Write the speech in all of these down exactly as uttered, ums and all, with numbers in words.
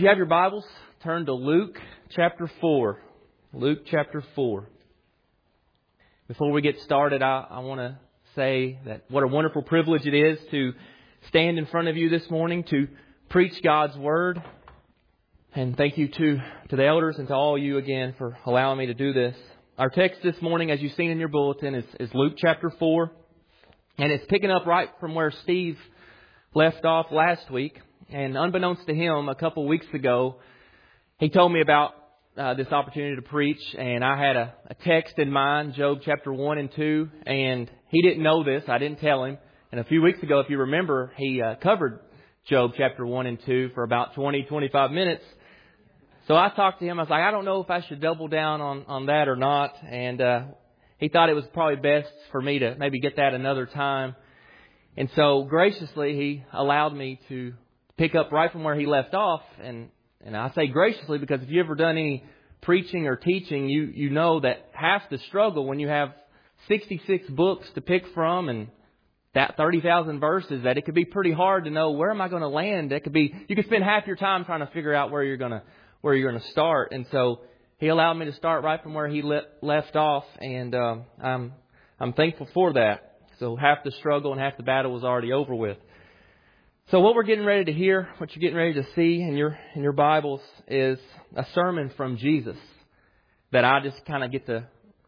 you have your Bibles, turn to Luke chapter four. Luke chapter four. Before we get started, I, I want to say that what a wonderful privilege it is to stand in front of you this morning to preach God's Word. And thank you to, to the elders and to all you again for allowing me to do this. Our text this morning, as you've seen in your bulletin, is, is Luke chapter four. And it's picking up right from where Steve left off last week. And unbeknownst to him, a couple weeks ago, he told me about uh, this opportunity to preach. And I had a, a text in mind, Job chapter one and two. And he didn't know this. I didn't tell him. And a few weeks ago, if you remember, he uh, covered Job chapter one and two for about twenty, twenty-five minutes. So I talked to him. I was like, I don't know if I should double down on, on that or not. And uh, he thought it was probably best for me to maybe get that another time. And so graciously, he allowed me to pick up right from where he left off. And, and I say graciously because if you've ever done any preaching or teaching, you, you know that half the struggle when you have sixty-six books to pick from and that thirty thousand verses, that it could be pretty hard to know where am I going to land. It could be, you could spend half your time trying to figure out where you're going to, where you're going to start. And so he allowed me to start right from where he le- left off. And, um, I'm, I'm thankful for that. So half the struggle and half the battle was already over with. So what we're getting ready to hear, what you're getting ready to see in your in your Bibles is a sermon from Jesus that I just kind of get to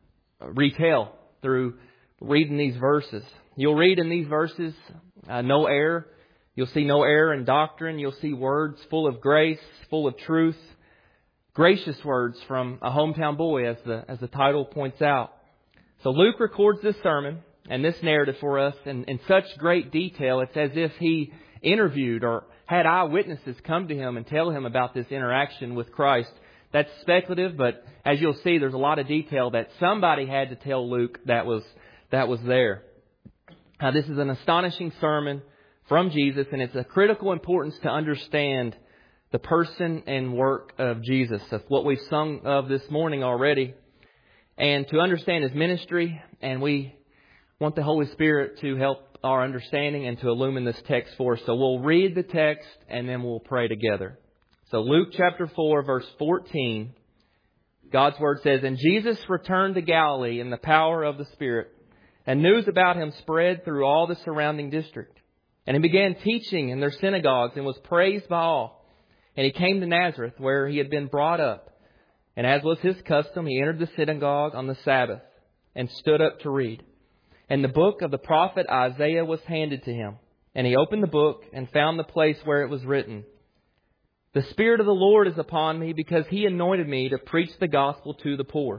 retell through reading these verses. You'll read in these verses uh, no error. You'll see no error in doctrine. You'll see words full of grace, full of truth, gracious words from a hometown boy, as the as the title points out. So Luke records this sermon and this narrative for us in, in such great detail. It's as if he interviewed or had eyewitnesses come to him and tell him about this interaction with Christ. That's speculative, but as you'll see, there's a lot of detail that somebody had to tell Luke that was that was there. Now, this is an astonishing sermon from Jesus, and it's of critical importance to understand the person and work of Jesus. That's what we've sung of this morning already. And to understand His ministry, and we want the Holy Spirit to help our understanding and to illumine this text for us. So we'll read the text and then we'll pray together. So Luke chapter four, verse fourteen, God's Word says, "And Jesus returned to Galilee in the power of the Spirit, and news about Him spread through all the surrounding district. And He began teaching in their synagogues and was praised by all. And He came to Nazareth, where He had been brought up. And as was His custom, He entered the synagogue on the Sabbath and stood up to read. And the book of the prophet Isaiah was handed to Him. And He opened the book and found the place where it was written, 'The Spirit of the Lord is upon me, because He anointed me to preach the gospel to the poor.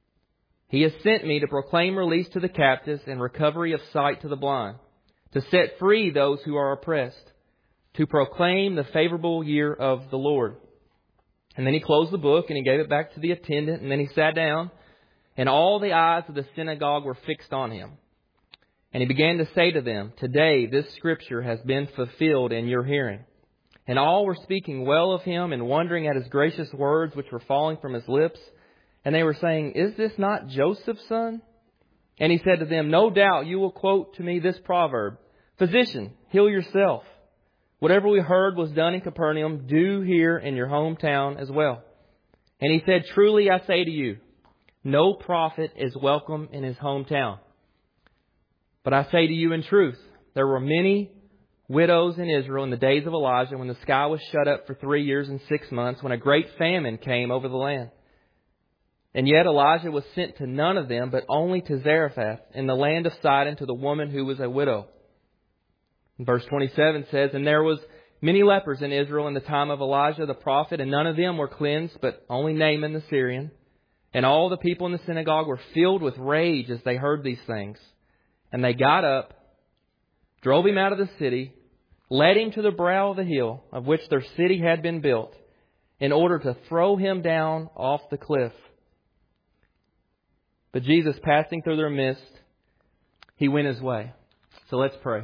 He has sent me to proclaim release to the captives and recovery of sight to the blind, to set free those who are oppressed, to proclaim the favorable year of the Lord.' And then He closed the book and He gave it back to the attendant. And then He sat down, and all the eyes of the synagogue were fixed on Him. And He began to say to them, 'Today this scripture has been fulfilled in your hearing.' And all were speaking well of Him and wondering at His gracious words which were falling from His lips. And they were saying, 'Is this not Joseph's son?' And He said to them, 'No doubt you will quote to me this proverb, "Physician, heal yourself. Whatever we heard was done in Capernaum, do here in your hometown as well." And He said, 'Truly I say to you, no prophet is welcome in his hometown. But I say to you in truth, there were many widows in Israel in the days of Elijah, when the sky was shut up for three years and six months, when a great famine came over the land. And yet Elijah was sent to none of them, but only to Zarephath in the land of Sidon, to the woman who was a widow.' And verse twenty-seven says, 'And there was many lepers in Israel in the time of Elijah the prophet, and none of them were cleansed, but only Naaman the Syrian. And all the people in the synagogue were filled with rage as they heard these things. And they got up, drove him out of the city, led him to the brow of the hill of which their city had been built, in order to throw him down off the cliff. But Jesus, passing through their midst, He went His way.'" So let's pray.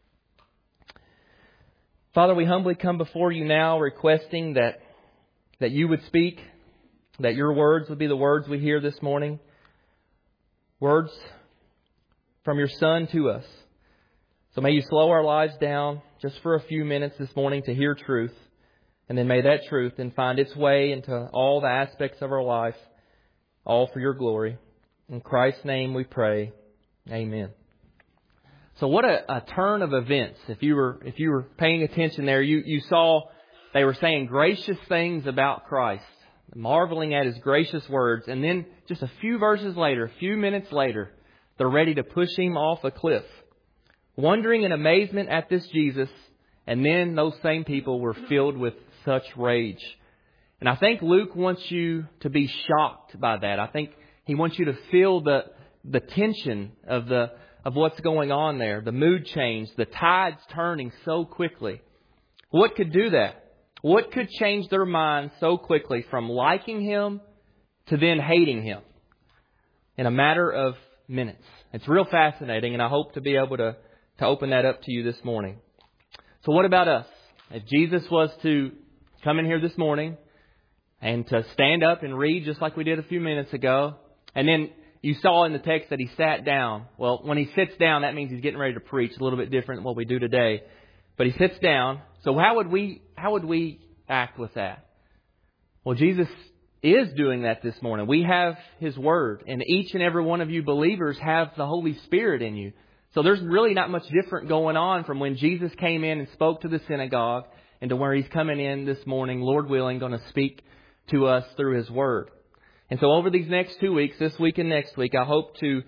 Father, we humbly come before You now, requesting that, that You would speak, that Your words would be the words we hear this morning. Words from Your Son to us. So may You slow our lives down just for a few minutes this morning to hear truth. And then may that truth then find its way into all the aspects of our life, all for your glory. In Christ's name we pray. Amen. So what a, a turn of events. If you were if you were paying attention there, you, you saw they were saying gracious things about Christ, marveling at His gracious words. And then just a few verses later, a few minutes later, they're ready to push Him off a cliff. Wondering in amazement at this Jesus. And then those same people were filled with such rage. And I think Luke wants you to be shocked by that. I think he wants you to feel the the tension of the of what's going on there, the mood change, the tides turning so quickly. What could do that? What could change their minds so quickly from liking Him to then hating Him in a matter of minutes? It's real fascinating, and I hope to be able to, to open that up to you this morning. So what about us? If Jesus was to come in here this morning and to stand up and read just like we did a few minutes ago, and then you saw in the text that He sat down. Well, when He sits down, that means He's getting ready to preach, a little bit different than what we do today. But He sits down. So how would we how would we act with that? Well, Jesus is doing that this morning. We have His Word, and each and every one of you believers have the Holy Spirit in you. So there's really not much different going on from when Jesus came in and spoke to the synagogue and to where He's coming in this morning, Lord willing, going to speak to us through His Word. And so over these next two weeks, this week and next week, I hope to,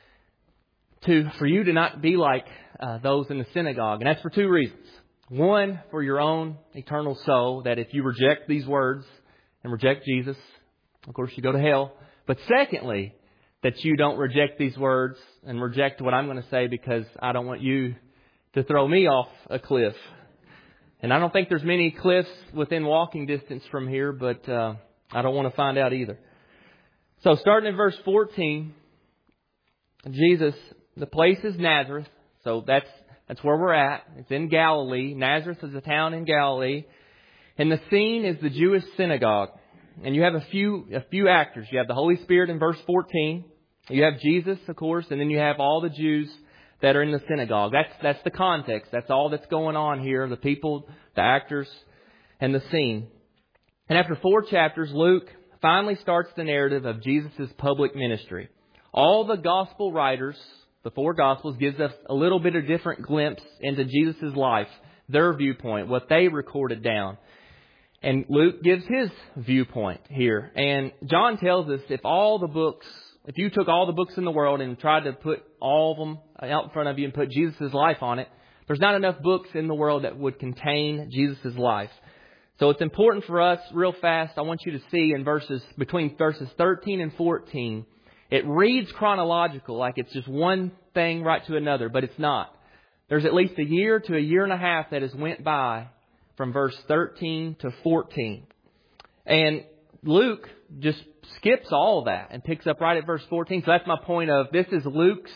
to for you to not be like uh, those in the synagogue. And that's for two reasons. One, for your own eternal soul, that if you reject these words and reject Jesus, of course you go to hell. But secondly, that you don't reject these words and reject what I'm going to say because I don't want you to throw me off a cliff. And I don't think there's many cliffs within walking distance from here, but uh, I don't want to find out either. So starting in verse fourteen, Jesus, the place is Nazareth. So that's that's where we're at. It's in Galilee. Nazareth is a town in Galilee. And the scene is the Jewish synagogue. And you have a few a few actors. You have the Holy Spirit in verse fourteen. You have Jesus, of course, and then you have all the Jews that are in the synagogue. That's that's the context. That's all that's going on here. The people, the actors, and the scene. And after four chapters, Luke finally starts the narrative of Jesus' public ministry. All the gospel writers, the four gospels, gives us a little bit of different glimpse into Jesus' life, their viewpoint, what they recorded down. And Luke gives his viewpoint here. And John tells us if all the books, if you took all the books in the world and tried to put all of them out in front of you and put Jesus' life on it, there's not enough books in the world that would contain Jesus' life. So it's important for us, real fast, I want you to see in verses, between verses thirteen and fourteen, it reads chronological, like it's just one thing right to another, but it's not. There's at least a year to a year and a half that has went by from verse thirteen to fourteen. And Luke just skips all of that and picks up right at verse fourteen. So that's my point of this is Luke's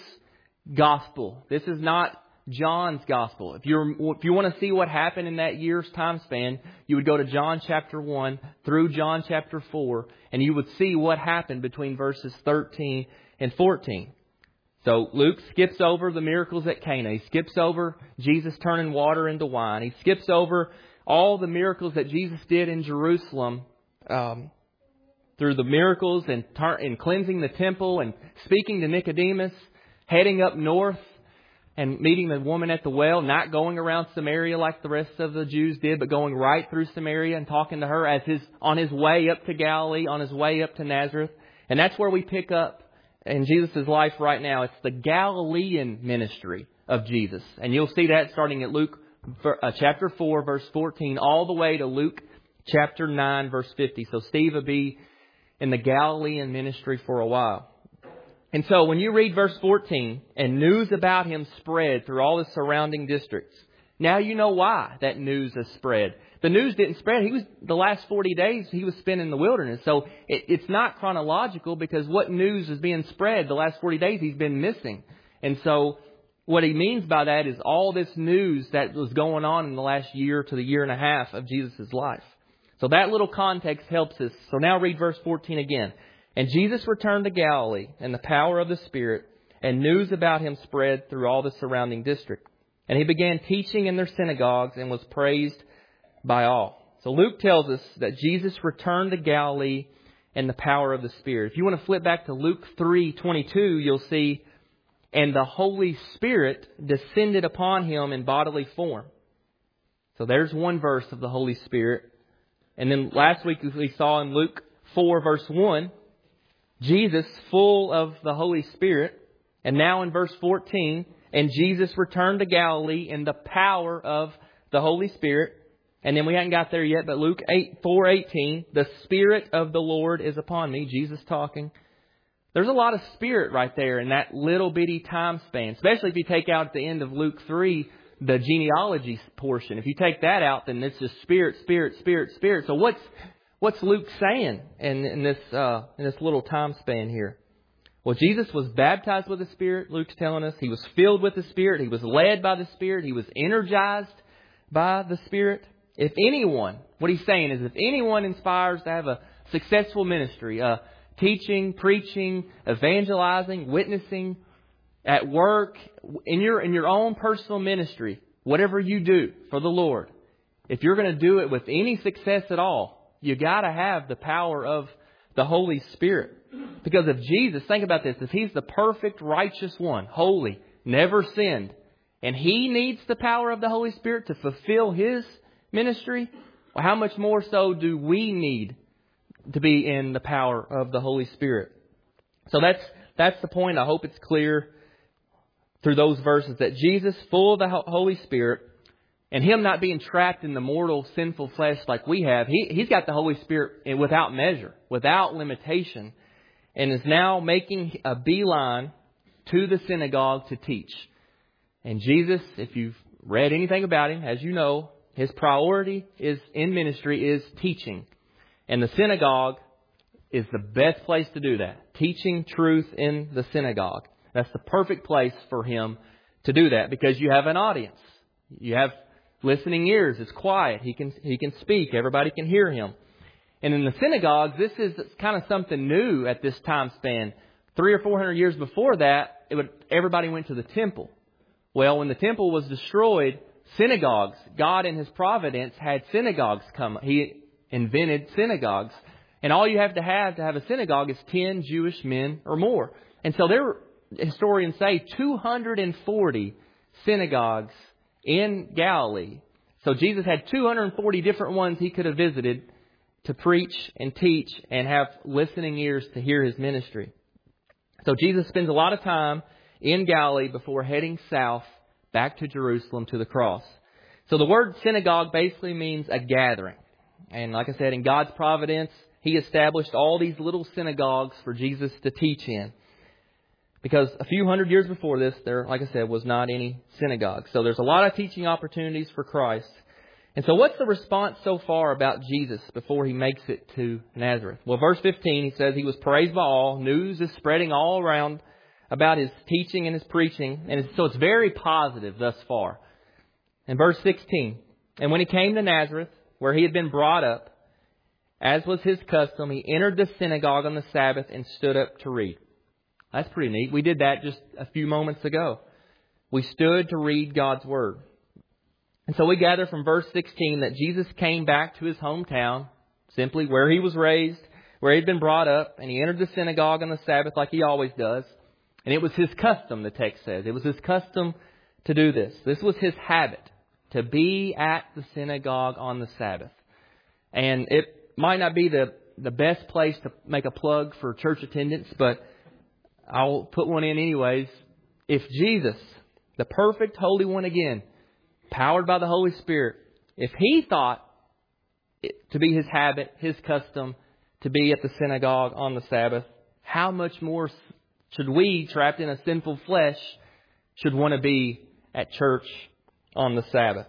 gospel. This is not John's gospel. If you're if you want to see what happened in that year's time span, you would go to John chapter one through John chapter four, and you would see what happened between verses thirteen and fourteen. So Luke skips over the miracles at Cana. He skips over Jesus turning water into wine. He skips over all the miracles that Jesus did in Jerusalem um, through the miracles and, tar- and cleansing the temple and speaking to Nicodemus, heading up north and meeting the woman at the well, not going around Samaria like the rest of the Jews did, but going right through Samaria and talking to her as his on his way up to Galilee, on his way up to Nazareth. And that's where we pick up in Jesus' life right now. It's the Galilean ministry of Jesus. And you'll see that starting at Luke uh, chapter four, verse fourteen, all the way to Luke chapter nine, verse fifty. So Steve will be in the Galilean ministry for a while. And so when you read verse fourteen, and news about him spread through all the surrounding districts, now you know why that news has spread. The news didn't spread. He was the last forty days he was spent in the wilderness. So it, it's not chronological because what news is being spread the last forty days he's been missing. And so what he means by that is all this news that was going on in the last year to the year and a half of Jesus' life. So that little context helps us. So now read verse fourteen again. And Jesus returned to Galilee in the power of the Spirit, and news about him spread through all the surrounding district. And he began teaching in their synagogues and was praised by all. So Luke tells us that Jesus returned to Galilee in the power of the Spirit. If you want to flip back to Luke three twenty-two, you'll see, and the Holy Spirit descended upon him in bodily form. So there's one verse of the Holy Spirit. And then last week we saw in Luke four verse one, Jesus full of the Holy Spirit. And now in verse fourteen, and Jesus returned to Galilee in the power of the Holy Spirit. And then we haven't got there yet, but Luke four eighteen, the Spirit of the Lord is upon me. Jesus talking. There's a lot of Spirit right there in that little bitty time span, especially if you take out at the end of Luke three, the genealogy portion. If you take that out, then it's just Spirit, Spirit, Spirit, Spirit. So what's what's Luke saying in, in this uh, in this little time span here? Well, Jesus was baptized with the Spirit, Luke's telling us. He was filled with the Spirit. He was led by the Spirit. He was energized by the Spirit. If anyone, what he's saying is if anyone inspires to have a successful ministry, uh, teaching, preaching, evangelizing, witnessing, at work, in your in your own personal ministry, whatever you do for the Lord, if you're going to do it with any success at all, you got to have the power of the Holy Spirit. Because if Jesus, think about this, if He's the perfect, righteous one, holy, never sinned, and He needs the power of the Holy Spirit to fulfill His ministry, well, how much more so do we need to be in the power of the Holy Spirit? So that's that's the point. I hope it's clear through those verses that Jesus, full of the Holy Spirit, and Him not being trapped in the mortal, sinful flesh like we have, he, He's got the Holy Spirit without measure, without limitation, and is now making a beeline to the synagogue to teach. And Jesus, if you've read anything about Him, as you know, His priority is in ministry is teaching. And the synagogue is the best place to do that. Teaching truth in the synagogue. That's the perfect place for Him to do that because you have an audience. You have listening ears. It's quiet. He can he can speak. Everybody can hear Him. And in the synagogues, this is kind of something new at this time span. Three or four hundred years before that, it would everybody went to the temple. Well, when the temple was destroyed, synagogues, God in His providence had synagogues come. He invented synagogues. And all you have to have to have a synagogue is ten Jewish men or more. And so there, historians say, two hundred forty synagogues in Galilee. So Jesus had two hundred forty different ones He could have visited to preach and teach and have listening ears to hear His ministry. So Jesus spends a lot of time in Galilee before heading south back to Jerusalem to the cross. So the word synagogue basically means a gathering. And like I said, in God's providence, He established all these little synagogues for Jesus to teach in. Because a few hundred years before this, there, like I said, was not any synagogue. So there's a lot of teaching opportunities for Christ. And so what's the response so far about Jesus before He makes it to Nazareth? Well, verse fifteen, He says He was praised by all. News is spreading all around about His teaching and His preaching. And it's, so it's very positive thus far. In verse sixteen, and when He came to Nazareth, where He had been brought up, as was His custom, He entered the synagogue on the Sabbath and stood up to read. That's pretty neat. We did that just a few moments ago. We stood to read God's Word. And so we gather from verse sixteen that Jesus came back to His hometown, simply where He was raised, where He had been brought up, and He entered the synagogue on the Sabbath like He always does. And it was His custom, the text says. It was His custom to do this. This was His habit, to be at the synagogue on the Sabbath. And it might not be the, the best place to make a plug for church attendance, but I'll put one in anyways. If Jesus, the perfect Holy One again, powered by the Holy Spirit, if He thought it to be His habit, His custom, to be at the synagogue on the Sabbath, how much more should we, trapped in a sinful flesh, should want to be at church on the Sabbath?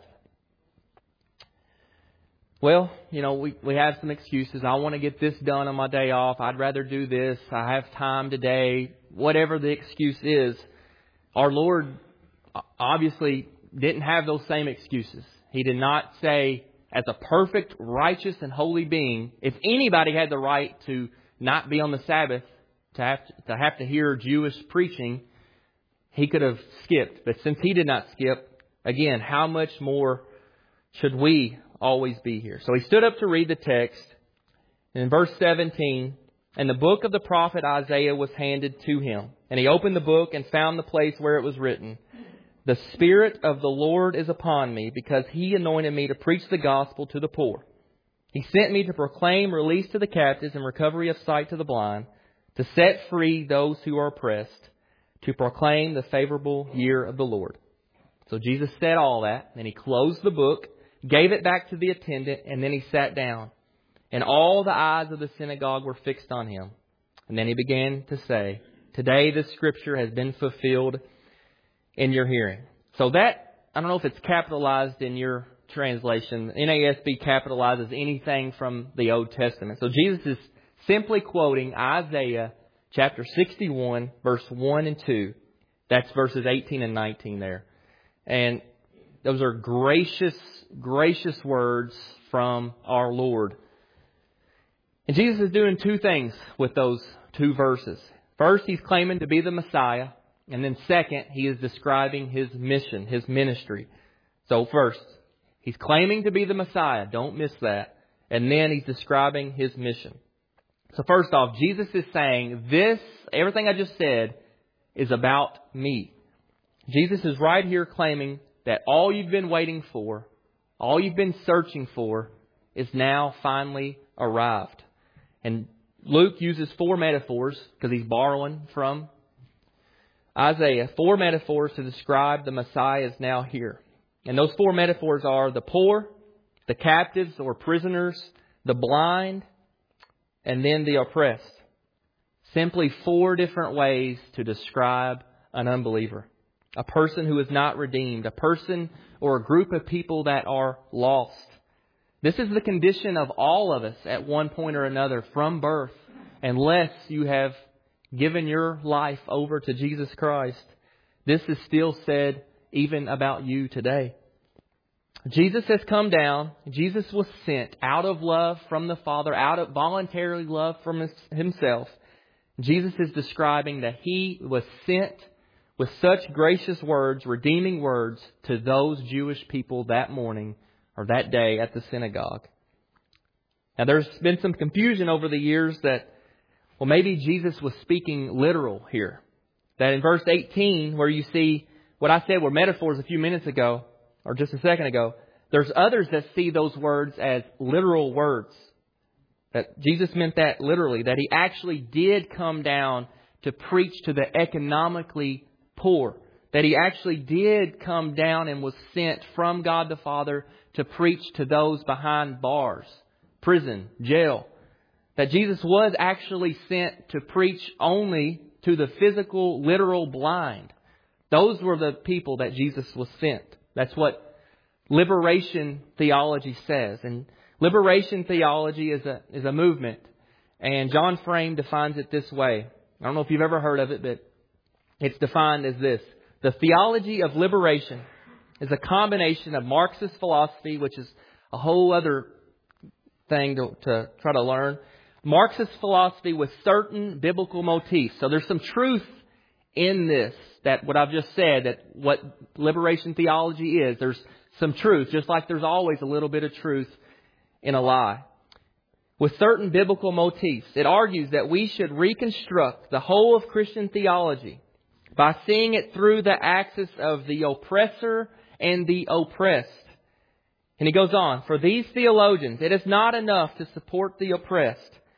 Well, you know, we, we have some excuses. I want to get this done on my day off. I'd rather do this. I have time today. Whatever the excuse is, our Lord obviously didn't have those same excuses. He did not say, as a perfect, righteous, and holy being, if anybody had the right to not be on the Sabbath, to have to, to have to hear Jewish preaching, He could have skipped. But since He did not skip, again, how much more should we always be here. So he stood up to read the text. And in verse seventeen, and the book of the prophet Isaiah was handed to him. And he opened the book and found the place where it was written, "The Spirit of the Lord is upon me, because He anointed me to preach the gospel to the poor. He sent me to proclaim release to the captives and recovery of sight to the blind, to set free those who are oppressed, to proclaim the favorable year of the Lord." So Jesus said all that, and He closed the book, gave it back to the attendant, and then He sat down. And all the eyes of the synagogue were fixed on Him. And then He began to say, "Today this scripture has been fulfilled in your hearing." So that, I don't know if it's capitalized in your translation. N A S B capitalizes anything from the Old Testament. So Jesus is simply quoting Isaiah chapter sixty-one, verse one and two. That's verses eighteen and nineteen there. And those are gracious, gracious words from our Lord. And Jesus is doing two things with those two verses. First, He's claiming to be the Messiah. And then second, He is describing His mission, His ministry. So first, He's claiming to be the Messiah. Don't miss that. And then He's describing His mission. So first off, Jesus is saying this, everything I just said, is about me. Jesus is right here claiming that all you've been waiting for, all you've been searching for, is now finally arrived. And Luke uses four metaphors, because he's borrowing from Isaiah, four metaphors to describe the Messiah is now here. And those four metaphors are the poor, the captives or prisoners, the blind, and then the oppressed. Simply four different ways to describe an unbeliever. A person who is not redeemed. A person or a group of people that are lost. This is the condition of all of us at one point or another from birth, unless you have given your life over to Jesus Christ. This is still said even about you today. Jesus has come down. Jesus was sent out of love from the Father, out of voluntary love from his, Himself. Jesus is describing that He was sent with such gracious words, redeeming words, to those Jewish people that morning or that day at the synagogue. Now, there's been some confusion over the years that, well, maybe Jesus was speaking literal here. That in verse eighteen, where you see what I said were metaphors a few minutes ago, or just a second ago, there's others that see those words as literal words. That Jesus meant that literally, that He actually did come down to preach to the economically poor. That He actually did come down and was sent from God the Father to preach to those behind bars, prison, jail. That Jesus was actually sent to preach only to the physical, literal blind. Those were the people that Jesus was sent. That's what liberation theology says. And liberation theology is a is a movement. And John Frame defines it this way. I don't know if you've ever heard of it, but it's defined as this. The theology of liberation is a combination of Marxist philosophy, which is a whole other thing to, to try to learn. Marxist philosophy with certain biblical motifs. So there's some truth in this, that what I've just said, that what liberation theology is, there's some truth, just like there's always a little bit of truth in a lie. With certain biblical motifs, it argues that we should reconstruct the whole of Christian theology by seeing it through the axis of the oppressor and the oppressed. And he goes on, for these theologians, it is not enough to support the oppressed.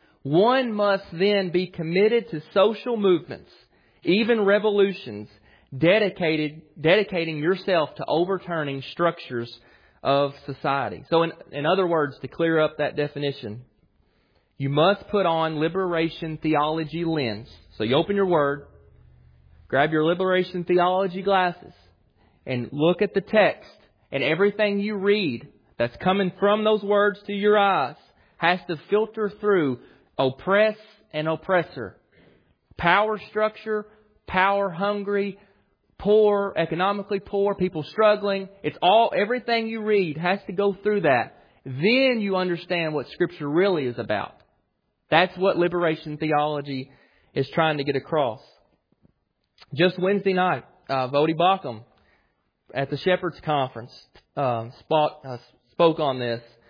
One must then be committed to social movements, even revolutions, dedicated, dedicating yourself to overturning structures of society. So in, in other words, to clear up that definition, you must put on liberation theology lens. So you open your Word, grab your liberation theology glasses, and look at the text. And everything you read that's coming from those words to your eyes has to filter through oppress and oppressor. Power structure, power hungry, poor, economically poor, people struggling. It's all, everything you read has to go through that. Then you understand what Scripture really is about. That's what liberation theology is trying to get across. Just Wednesday night, uh, Voddie Baucham at the Shepherds Conference uh, spot, uh, spoke on this.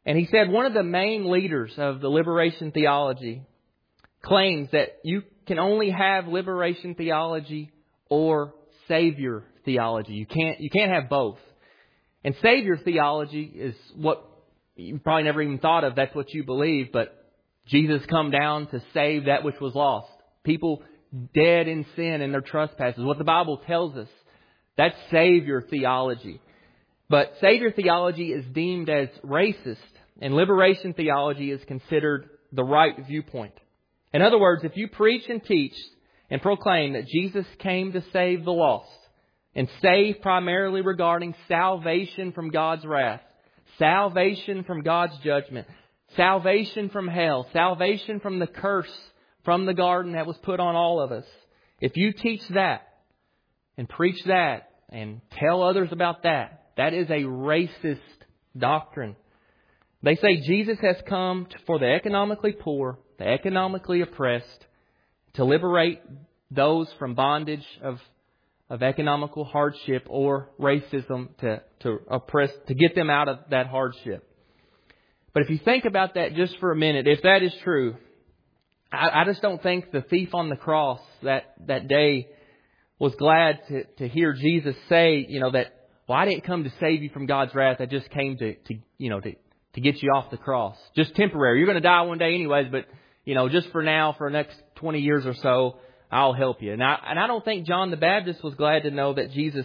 And he said one of the main leaders of the liberation theology claims that you can only have liberation theology or Savior theology. You can't, you can't have both. And Savior theology is what you probably never even thought of. That's what you believe. But Jesus come down to save that which was lost. People dead in sin and their trespasses. What the Bible tells us. That's Savior theology. But Savior theology is deemed as racist. And liberation theology is considered the right viewpoint. In other words, if you preach and teach and proclaim that Jesus came to save the lost, and save primarily regarding salvation from God's wrath, salvation from God's judgment, salvation from hell, salvation from the curse from the garden that was put on all of us. If you teach that and preach that and tell others about that, that is a racist doctrine. They say Jesus has come for the economically poor, the economically oppressed, to liberate those from bondage of of economical hardship or racism to, to oppress, to get them out of that hardship. But if you think about that just for a minute, if that is true, I, I just don't think the thief on the cross that, that day was glad to, to hear Jesus say, you know, that, well, I didn't come to save you from God's wrath. I just came to, to you know, to, to get you off the cross. Just temporary. You're going to die one day anyways, but, you know, just for now, for the next twenty years or so, I'll help you. And I, and I don't think John the Baptist was glad to know that Jesus,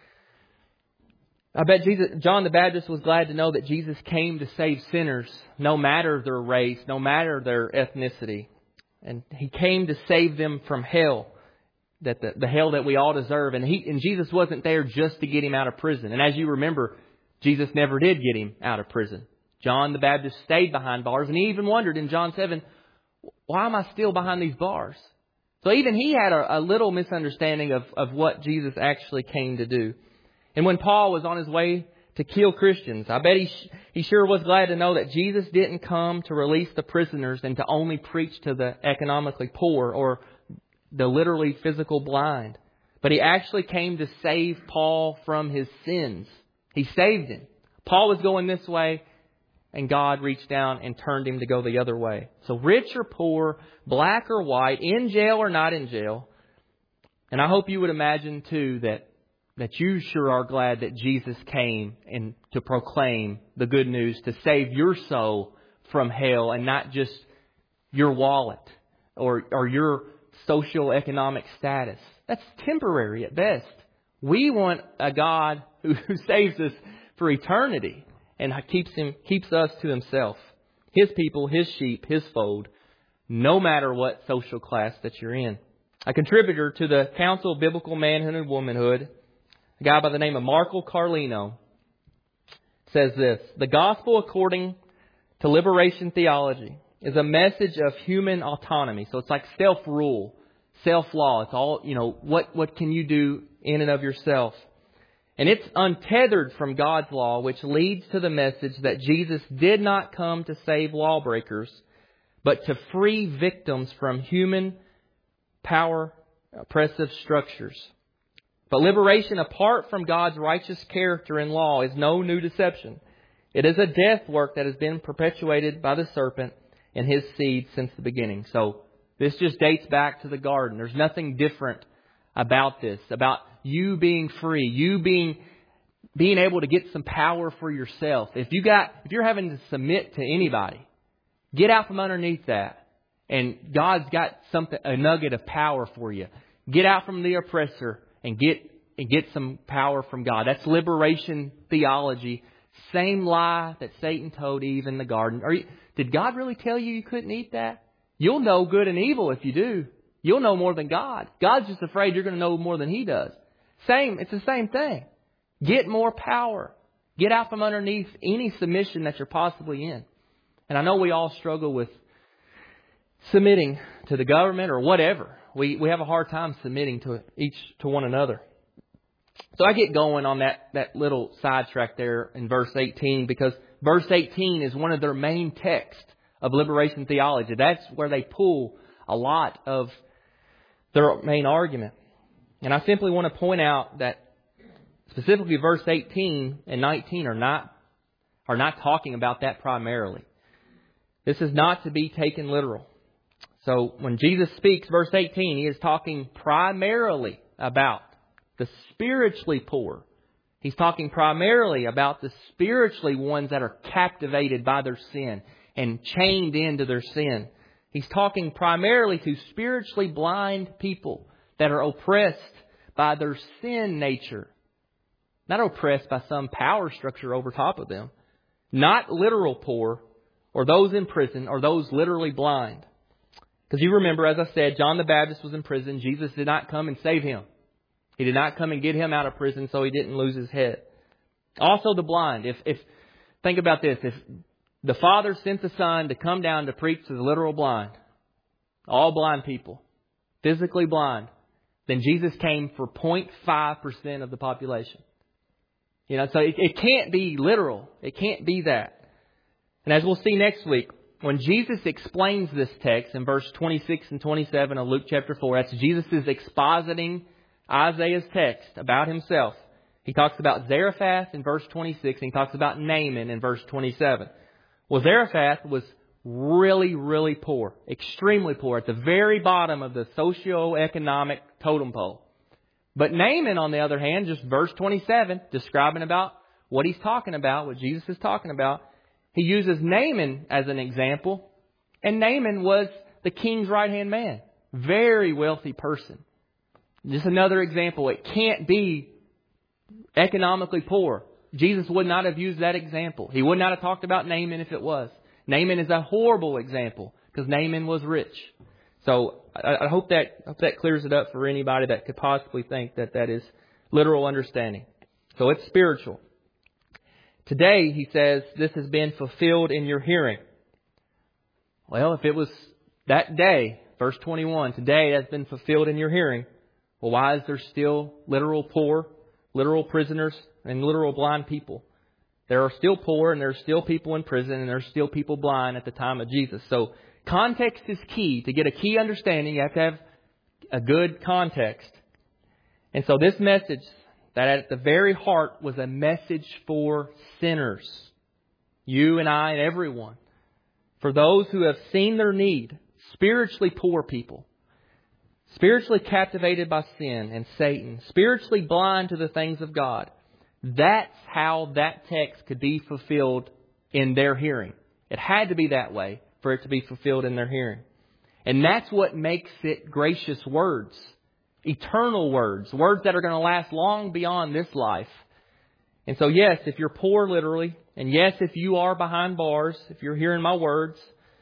I bet Jesus, John the Baptist was glad to know that Jesus came to save sinners, no matter their race, no matter their ethnicity. And He came to save them from hell, that the, the hell that we all deserve. And he, and Jesus wasn't there just to get him out of prison. And as you remember, Jesus never did get him out of prison. John the Baptist stayed behind bars, and he even wondered in John seven, why am I still behind these bars? So even he had a, a little misunderstanding of, of what Jesus actually came to do. And when Paul was on his way to kill Christians, I bet he, sh- he sure was glad to know that Jesus didn't come to release the prisoners and to only preach to the economically poor or the literally physical blind. But He actually came to save Paul from his sins. He saved him. Paul was going this way, and God reached down and turned him to go the other way. So rich or poor, black or white, in jail or not in jail. And I hope you would imagine too that, that you sure are glad that Jesus came and to proclaim the good news, to save your soul from hell and not just your wallet or, or your social economic status. That's temporary at best. We want a God who, who saves us for eternity. And keeps him, keeps us to Himself, His people, His sheep, His fold, no matter what social class that you're in. A contributor to the Council of Biblical Manhood and Womanhood, a guy by the name of Marco Carlino, says this: the gospel according to liberation theology is a message of human autonomy. So it's like self-rule, self-law. It's all, you know, what, what can you do in and of yourself? And it's untethered from God's law, which leads to the message that Jesus did not come to save lawbreakers, but to free victims from human power, oppressive structures. But liberation apart from God's righteous character and law is no new deception. It is a death work that has been perpetuated by the serpent and his seed since the beginning. So this just dates back to the garden. There's nothing different about this, about you being free, you being being able to get some power for yourself. If you got, if you're having to submit to anybody, get out from underneath that, and God's got something, a nugget of power for you. Get out from the oppressor and get and get some power from God. That's liberation theology. Same lie that Satan told Eve in the garden. Are you, did God really tell you you couldn't eat that? You'll know good and evil if you do. You'll know more than God. God's just afraid you're going to know more than He does. Same, it's the same thing. Get more power. Get out from underneath any submission that you're possibly in. And I know we all struggle with submitting to the government or whatever. We we have a hard time submitting to each to one another. So I get going on that, that little sidetrack there in verse eighteen, because verse eighteen is one of their main texts of liberation theology. That's where they pull a lot of their main argument. And I simply want to point out that specifically verse eighteen and nineteen are not are not talking about that primarily. This is not to be taken literal. So when Jesus speaks, verse eighteen, He is talking primarily about the spiritually poor. He's talking primarily about the spiritually ones that are captivated by their sin and chained into their sin. He's talking primarily to spiritually blind people that are oppressed by their sin nature. Not oppressed by some power structure over top of them. Not literal poor or those in prison or those literally blind. Because you remember, as I said, John the Baptist was in prison. Jesus did not come and save him. He did not come and get him out of prison so he didn't lose his head. Also the blind. If, if think about this. If the Father sent the Son to come down to preach to the literal blind, all blind people, physically blind, then Jesus came for zero point five percent of the population. You know, so it, it can't be literal. It can't be that. And as we'll see next week, when Jesus explains this text in verse twenty-six and twenty-seven of Luke chapter four, that's Jesus is expositing Isaiah's text about himself. He talks about Zarephath in verse twenty-six, and he talks about Naaman in verse twenty-seven. Well, Zarephath was really, really poor, extremely poor, at the very bottom of the socio-economic totem pole. But Naaman, on the other hand, just verse twenty-seven, describing about what he's talking about, what Jesus is talking about, he uses Naaman as an example. And Naaman was the king's right-hand man. Very wealthy person. Just another example. It can't be economically poor. Jesus would not have used that example. He would not have talked about Naaman if it was. Naaman is a horrible example because Naaman was rich. So I, I hope that I hope that clears it up for anybody that could possibly think that that is literal understanding. So it's spiritual. Today, he says, this has been fulfilled in your hearing. Well, if it was that day, verse twenty-one, today has been fulfilled in your hearing, well, why is there still literal poor, literal prisoners, and literal blind people? There are still poor, and there are still people in prison, and there are still people blind at the time of Jesus. So context is key. To get a key understanding, you have to have a good context. And so this message, that at the very heart was a message for sinners. You and I and everyone. For those who have seen their need, spiritually poor people, spiritually captivated by sin and Satan, spiritually blind to the things of God. That's how that text could be fulfilled in their hearing. It had to be that way for it to be fulfilled in their hearing. And that's what makes it gracious words. Eternal words. Words that are going to last long beyond this life. And so yes, if you're poor literally, and yes, if you are behind bars, if you're hearing my words,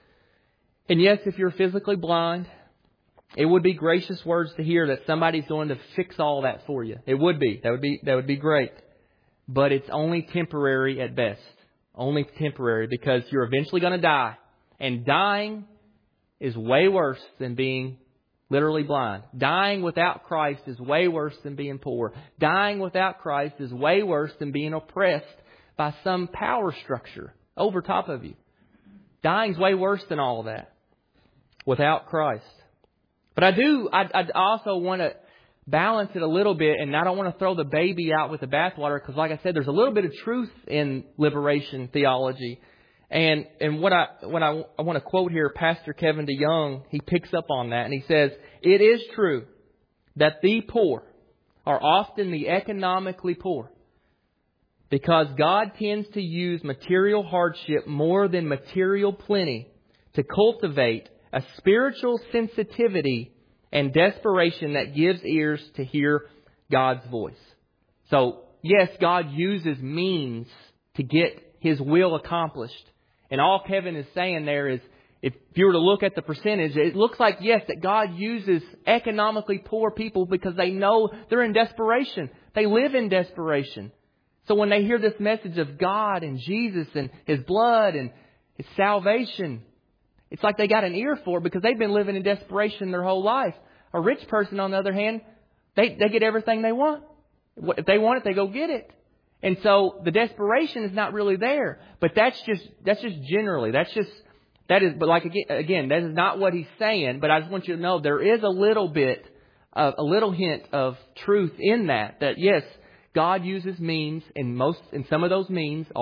and yes, if you're physically blind, it would be gracious words to hear that somebody's going to fix all that for you. It would be. That would be, that would be great. But it's only temporary at best. Only temporary, because you're eventually going to die. And dying is way worse than being literally blind. Dying without Christ is way worse than being poor. Dying without Christ is way worse than being oppressed by some power structure over top of you. Dying's way worse than all of that without Christ. But I do, I, I also want to balance it a little bit, and I don't want to throw the baby out with the bathwater, because like I said, there's a little bit of truth in liberation theology. And and what I what I, I want to quote here, Pastor Kevin DeYoung, he picks up on that, and he says, "It is true that the poor are often the economically poor, because God tends to use material hardship more than material plenty to cultivate a spiritual sensitivity and desperation that gives ears to hear God's voice." So, yes, God uses means to get His will accomplished. And all Kevin is saying there is, if you were to look at the percentage, it looks like, yes, that God uses economically poor people because they know they're in desperation. They live in desperation. So when they hear this message of God and Jesus and His blood and His salvation, it's like they got an ear for it because they've been living in desperation their whole life. A rich person, on the other hand, they, they get everything they want. If they want it, they go get it. And so the desperation is not really there. But that's just that's just generally. That's just, that is, but like again, again, that is not what he's saying. But I just want you to know there is a little bit, of, a little hint of truth in that. That yes, God uses means, and most, and some of those means are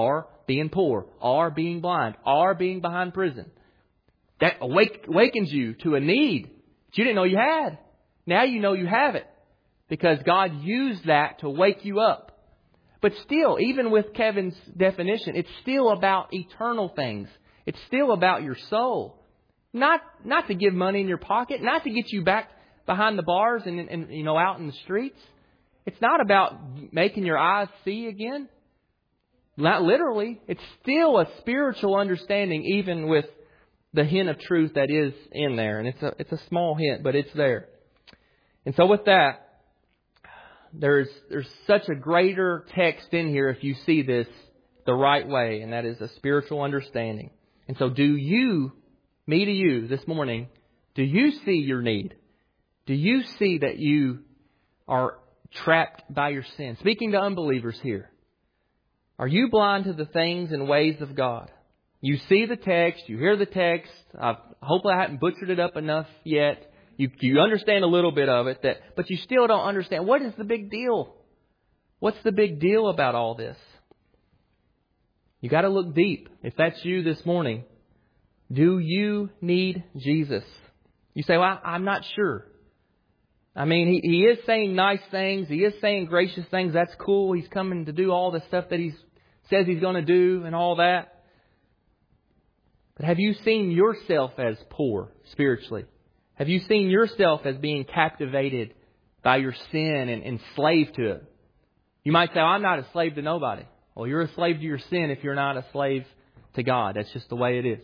being poor, or being blind, or being behind prison. That awake, awakens you to a need that you didn't know you had. Now you know you have it because God used that to wake you up. But still, even with Kevin's definition, it's still about eternal things. It's still about your soul. Not not to give money in your pocket, not to get you back behind the bars and, and you know out in the streets. It's not about making your eyes see again. Not literally. It's still a spiritual understanding, even with the hint of truth that is in there. And it's a it's a small hint, but it's there. And so with that, There's there's such a greater text in here if you see this the right way, and that is a spiritual understanding. And so do you, me to you this morning, do you see your need? Do you see that you are trapped by your sin? Speaking to unbelievers here, are you blind to the things and ways of God? You see the text, you hear the text. I hopefully I haven't butchered it up enough yet. You you understand a little bit of it, that, but you still don't understand. What is the big deal? What's the big deal about all this? You got to look deep. If that's you this morning, do you need Jesus? You say, well, I'm not sure. I mean, he, he is saying nice things. He is saying gracious things. That's cool. He's coming to do all the stuff that he says he's going to do and all that. But have you seen yourself as poor spiritually? Have you seen yourself as being captivated by your sin and enslaved to it? You might say, oh, I'm not a slave to nobody. Well, you're a slave to your sin if you're not a slave to God. That's just the way it is.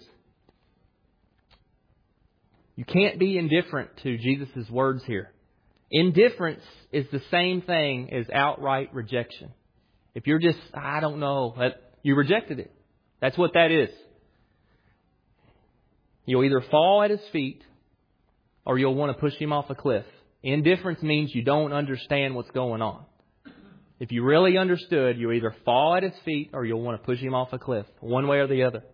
You can't be indifferent to Jesus' words here. Indifference is the same thing as outright rejection. If you're just, I don't know, you rejected it. That's what that is. You'll either fall at His feet or you'll want to push Him off a cliff. Indifference means you don't understand what's going on. If you really understood, you either fall at His feet or you'll want to push Him off a cliff. One way or the other.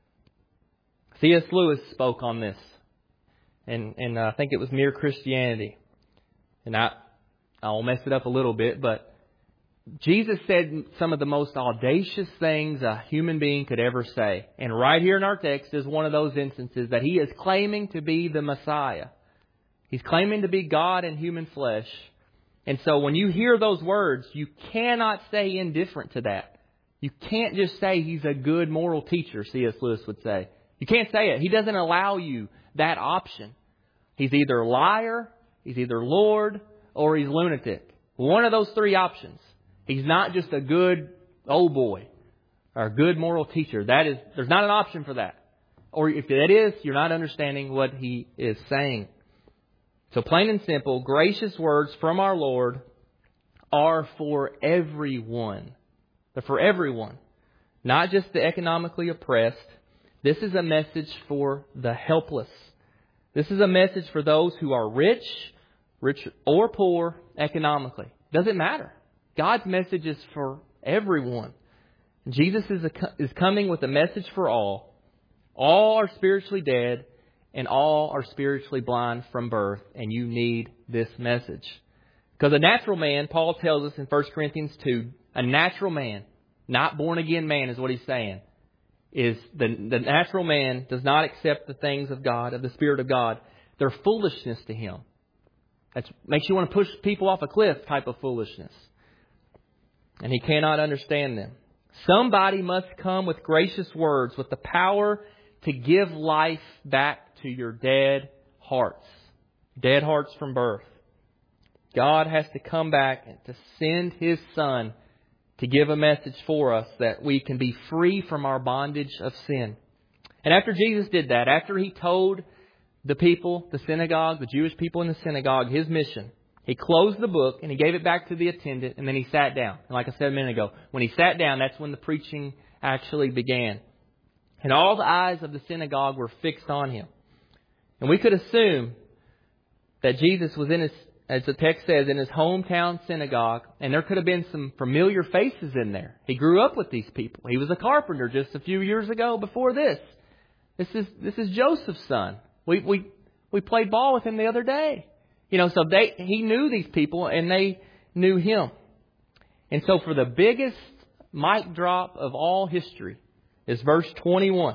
C S Lewis spoke on this. And, and uh, I think it was Mere Christianity. And I, I'll mess it up a little bit, but Jesus said some of the most audacious things a human being could ever say. And right here in our text is one of those instances that He is claiming to be the Messiah. He's claiming to be God in human flesh. And so when you hear those words, you cannot stay indifferent to that. You can't just say He's a good moral teacher, C S Lewis would say. You can't say it. He doesn't allow you that option. He's either liar, He's either Lord, or He's lunatic. One of those three options. He's not just a good old boy or a good moral teacher. That is, there's not an option for that. Or if that is, you're not understanding what He is saying. So plain and simple, gracious words from our Lord are for everyone. They're for everyone. Not just the economically oppressed. This is a message for the helpless. This is a message for those who are rich, rich or poor economically. Doesn't matter. God's message is for everyone. Jesus is, a, is coming with a message for all. All are spiritually dead and all are spiritually blind from birth. And you need this message. Because a natural man, Paul tells us in First Corinthians two, a natural man, not born again man is what he's saying, is the, the natural man does not accept the things of God, of the Spirit of God. They're foolishness to him. That makes you want to push people off a cliff type of foolishness. And he cannot understand them. Somebody must come with gracious words, with the power to give life back to your dead hearts. Dead hearts from birth. God has to come back and to send His Son to give a message for us that we can be free from our bondage of sin. And after Jesus did that, after He told the people, the synagogue, the Jewish people in the synagogue, His mission, He closed the book and He gave it back to the attendant and then He sat down. And like I said a minute ago, when He sat down, that's when the preaching actually began. And all the eyes of the synagogue were fixed on Him. And we could assume that Jesus was in His, as the text says, in His hometown synagogue. And there could have been some familiar faces in there. He grew up with these people. He was a carpenter just a few years ago before this. This is, this is Joseph's son. We, we, we played ball with him the other day. You know, so they, he knew these people and they knew him. And so for the biggest mic drop of all history is verse twenty-one.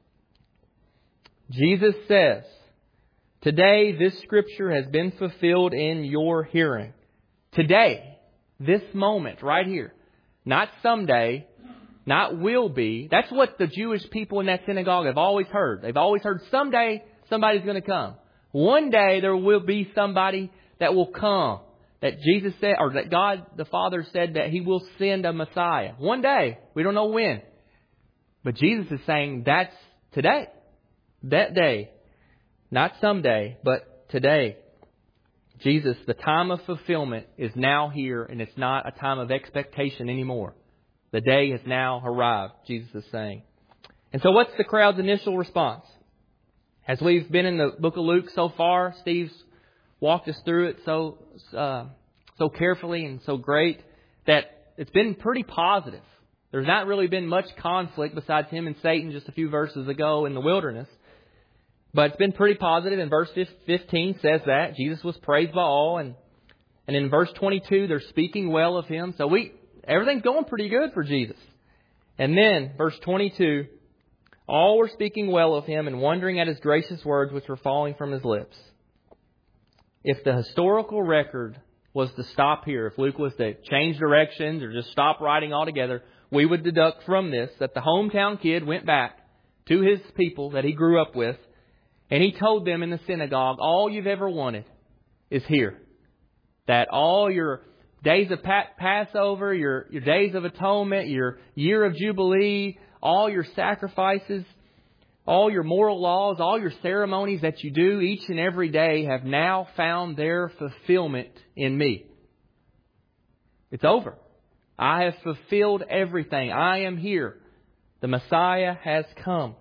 Jesus says, "Today this scripture has been fulfilled in your hearing." Today, this moment right here. Not someday, not will be. That's what the Jewish people in that synagogue have always heard. They've always heard someday somebody's going to come. One day there will be somebody that will come. That Jesus said, or that God the Father said that He will send a Messiah. One day. We don't know when. But Jesus is saying that's today. That day. Not someday, but today. Jesus, the time of fulfillment is now here, and it's not a time of expectation anymore. The day has now arrived, Jesus is saying. And so what's the crowd's initial response? As we've been in the book of Luke so far, Steve's walked us through it so uh, so carefully and so great that it's been pretty positive. There's not really been much conflict besides him and Satan just a few verses ago in the wilderness. But it's been pretty positive. And verse fifteen says that Jesus was praised by all. And, and in verse twenty-two, they're speaking well of Him. So we everything's going pretty good for Jesus. And then verse twenty-two, all were speaking well of Him and wondering at His gracious words which were falling from His lips. If the historical record was to stop here, if Luke was to change directions or just stop writing altogether, we would deduct from this that the hometown kid went back to his people that he grew up with, and he told them in the synagogue, all you've ever wanted is here. That all your days of Passover, your, your days of atonement, your year of Jubilee, all your sacrifices, all your moral laws, all your ceremonies that you do each and every day have now found their fulfillment in me. It's over. I have fulfilled everything. I am here. The Messiah has come.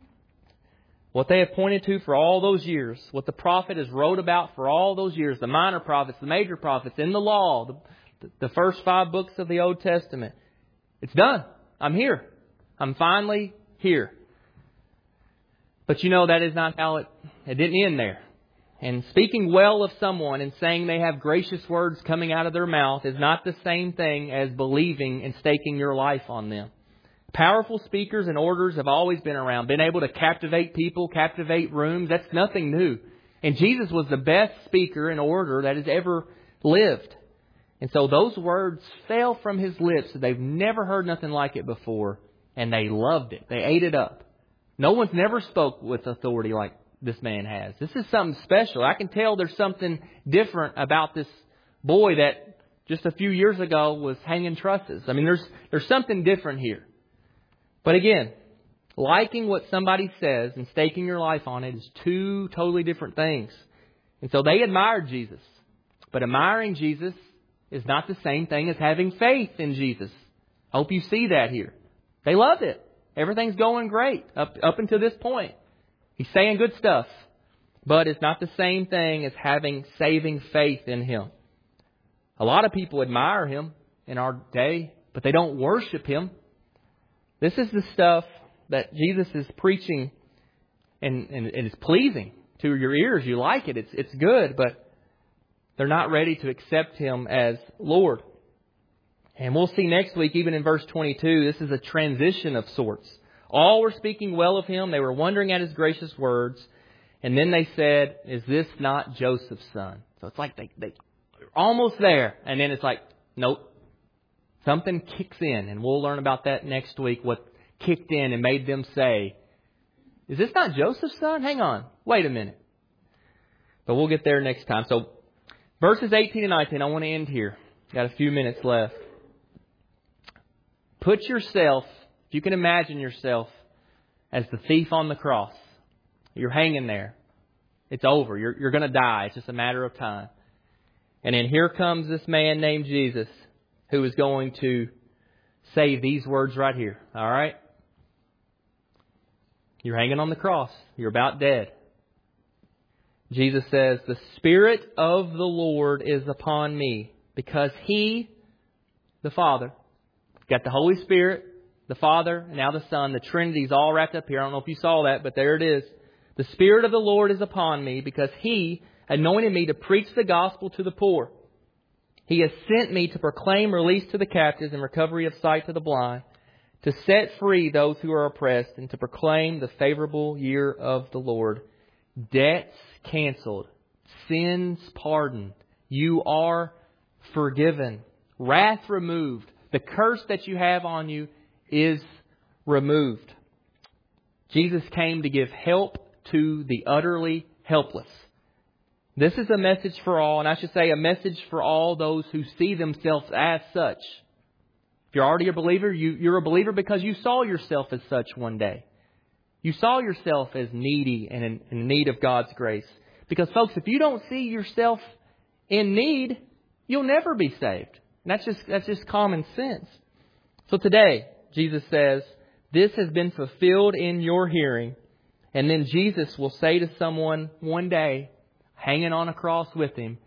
What they have pointed to for all those years, what the prophet has wrote about for all those years, the minor prophets, the major prophets, in the law, the, the first five books of the Old Testament. It's done. I'm here. I'm finally here. But you know, that is not how it, it didn't end there. And speaking well of someone and saying they have gracious words coming out of their mouth is not the same thing as believing and staking your life on them. Powerful speakers and orators have always been around, been able to captivate people, captivate rooms. That's nothing new. And Jesus was the best speaker and orator that has ever lived. And so those words fell from His lips. They've never heard nothing like it before. And they loved it. They ate it up. No one's never spoke with authority like this man has. This is something special. I can tell there's something different about this boy that just a few years ago was hanging trusses. I mean, there's there's something different here. But again, liking what somebody says and staking your life on it is two totally different things. And so they admired Jesus. But admiring Jesus is not the same thing as having faith in Jesus. I hope you see that here. They loved it. Everything's going great up, up until this point. He's saying good stuff. But it's not the same thing as having saving faith in Him. A lot of people admire Him in our day, but they don't worship Him. This is the stuff that Jesus is preaching and, and, and it's pleasing to your ears. You like it. It's, it's good, but they're not ready to accept Him as Lord. And we'll see next week, even in verse twenty-two, this is a transition of sorts. All were speaking well of Him. They were wondering at His gracious words. And then they said, is this not Joseph's son? So it's like they, they, they're almost there. And then it's like, nope. Something kicks in. And we'll learn about that next week, what kicked in and made them say, is this not Joseph's son? Hang on. Wait a minute. But we'll get there next time. So verses eighteen and nineteen, I want to end here. Got a few minutes left. Put yourself, if you can imagine yourself, as the thief on the cross. You're hanging there. It's over. You're, you're going to die. It's just a matter of time. And then here comes this man named Jesus who is going to say these words right here. All right? You're hanging on the cross. You're about dead. Jesus says, the Spirit of the Lord is upon me because He, the Father, got the Holy Spirit, the Father, and now the Son. The Trinity is all wrapped up here. I don't know if you saw that, but there it is. The Spirit of the Lord is upon me because He anointed me to preach the gospel to the poor. He has sent me to proclaim release to the captives and recovery of sight to the blind, to set free those who are oppressed, and to proclaim the favorable year of the Lord. Debts canceled. Sins pardoned. You are forgiven. Wrath removed. The curse that you have on you is removed. Jesus came to give help to the utterly helpless. This is a message for all, and I should say a message for all those who see themselves as such. If you're already a believer, you, you're a believer because you saw yourself as such one day. You saw yourself as needy and in, in need of God's grace. Because folks, if you don't see yourself in need, you'll never be saved. And that's just, that's just common sense. So today, Jesus says, this has been fulfilled in your hearing. And then Jesus will say to someone one day, hanging on a cross with Him,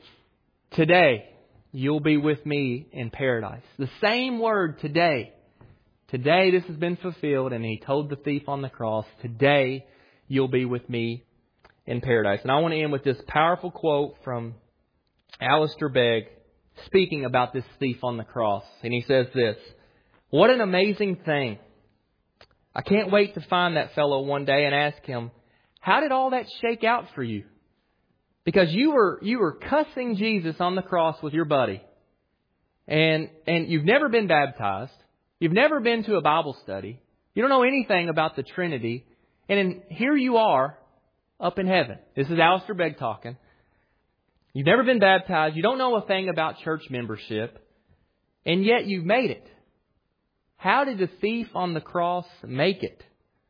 today you'll be with me in paradise. The same word, today. Today this has been fulfilled. And He told the thief on the cross, today you'll be with me in paradise. And I want to end with this powerful quote from Alistair Begg, speaking about this thief on the cross. And he says this, what an amazing thing. I can't wait to find that fellow one day and ask him, how did all that shake out for you? Because you were you were cussing Jesus on the cross with your buddy. And and you've never been baptized. You've never been to a Bible study. You don't know anything about the Trinity. And in, here you are up in heaven. This is Alistair Begg talking. You've never been baptized. You don't know a thing about church membership. And yet you've made it. How did the thief on the cross make it?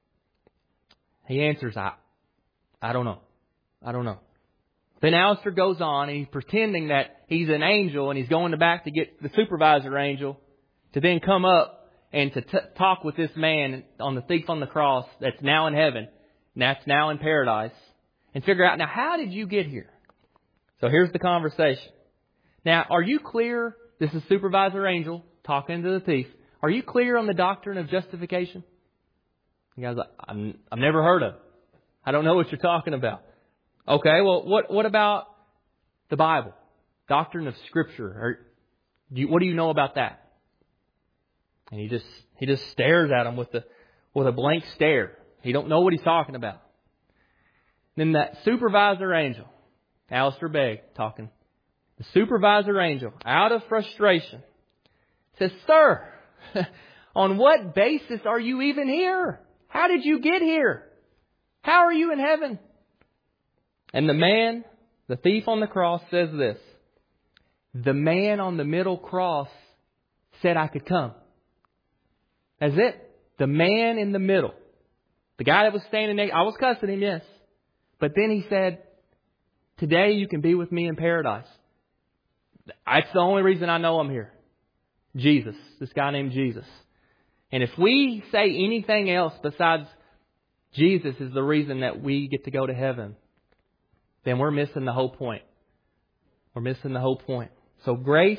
He answers, I, I don't know. I don't know. Then Alistair goes on and he's pretending that he's an angel and he's going back to get the supervisor angel to then come up and to t- talk with this man on the thief on the cross that's now in heaven, and that's now in paradise, and figure out, now, how did you get here? So here's the conversation. Now, are you clear? This is supervisor angel talking to the thief. Are you clear on the doctrine of justification? The guy's like, I'm, I've never heard of it. I don't know what you're talking about. Okay, well, what what about the Bible? Doctrine of Scripture. Or do you, what do you know about that? And he just he just stares at him with the with a blank stare. He don't know what he's talking about. Then that supervisor angel, Alistair Begg talking, the supervisor angel, out of frustration, says, Sir, on what basis are you even here? How did you get here? How are you in heaven? And the man, the thief on the cross, says this. The man on the middle cross said I could come. That's it. The man in the middle. The guy that was standing there, I was cussing him, yes. But then he said, today you can be with me in paradise. That's the only reason I know I'm here. Jesus. This guy named Jesus. And if we say anything else besides Jesus is the reason that we get to go to heaven, then we're missing the whole point. We're missing the whole point. So grace,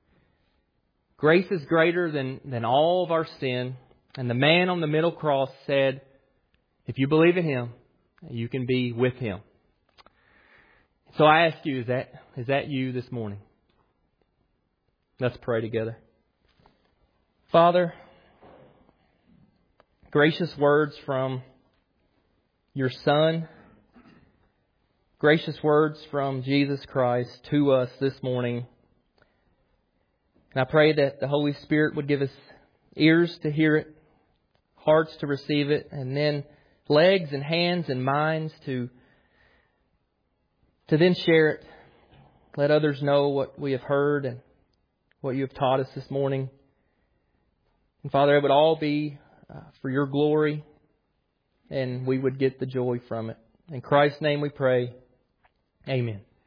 grace is greater than, than all of our sin. And the man on the middle cross said, if you believe in Him, you can be with Him. So I ask you, is that, is that you this morning? Let's pray together. Father, gracious words from Your Son, gracious words from Jesus Christ to us this morning. And I pray that the Holy Spirit would give us ears to hear it, hearts to receive it, and then legs and hands and minds to, to then share it. Let others know what we have heard and what You have taught us this morning. And Father, it would all be uh, for Your glory, and we would get the joy from it. In Christ's name we pray. Amen.